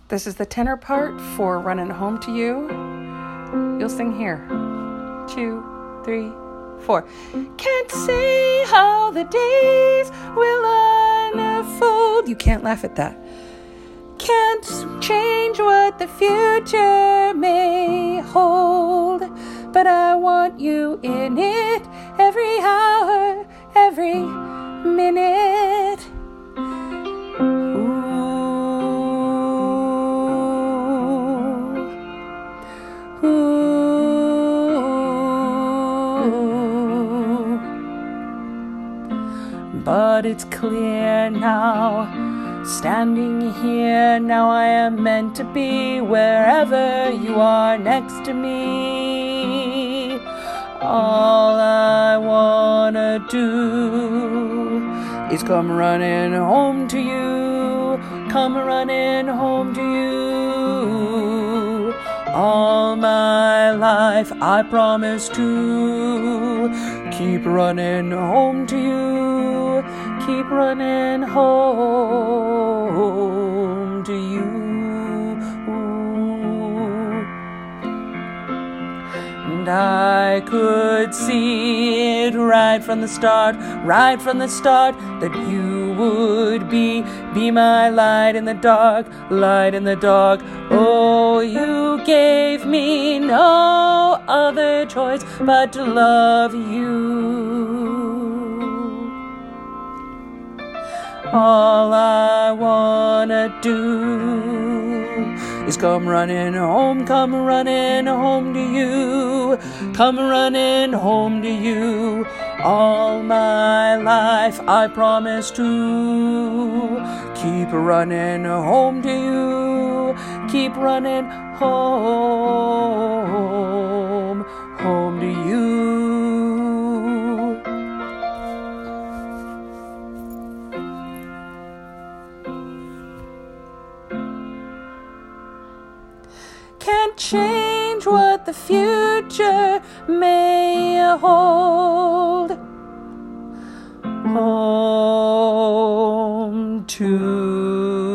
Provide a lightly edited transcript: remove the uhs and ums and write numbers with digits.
This is the tenor part for Running Home to You. You'll sing here. 2, 3, 4. Can't say how the days will unfold. You can't laugh at that. Can't change what the future may hold, but I want you in it every hour, every minute. But it's clear now, standing here now, I am meant to be wherever you are next to me. All I wanna do is come running home to you, come running home to you. All my life I promise to keep running home to you, keep running home to you. And I could see it right from the start, that you would be my light in the dark, light in the dark. Oh, you gave me no other choice but to love you. All I wanna do is come running home to you, come running home to you. All my life I promise to keep running home to you, keep running home to you. Can't change what the future may hold. Home to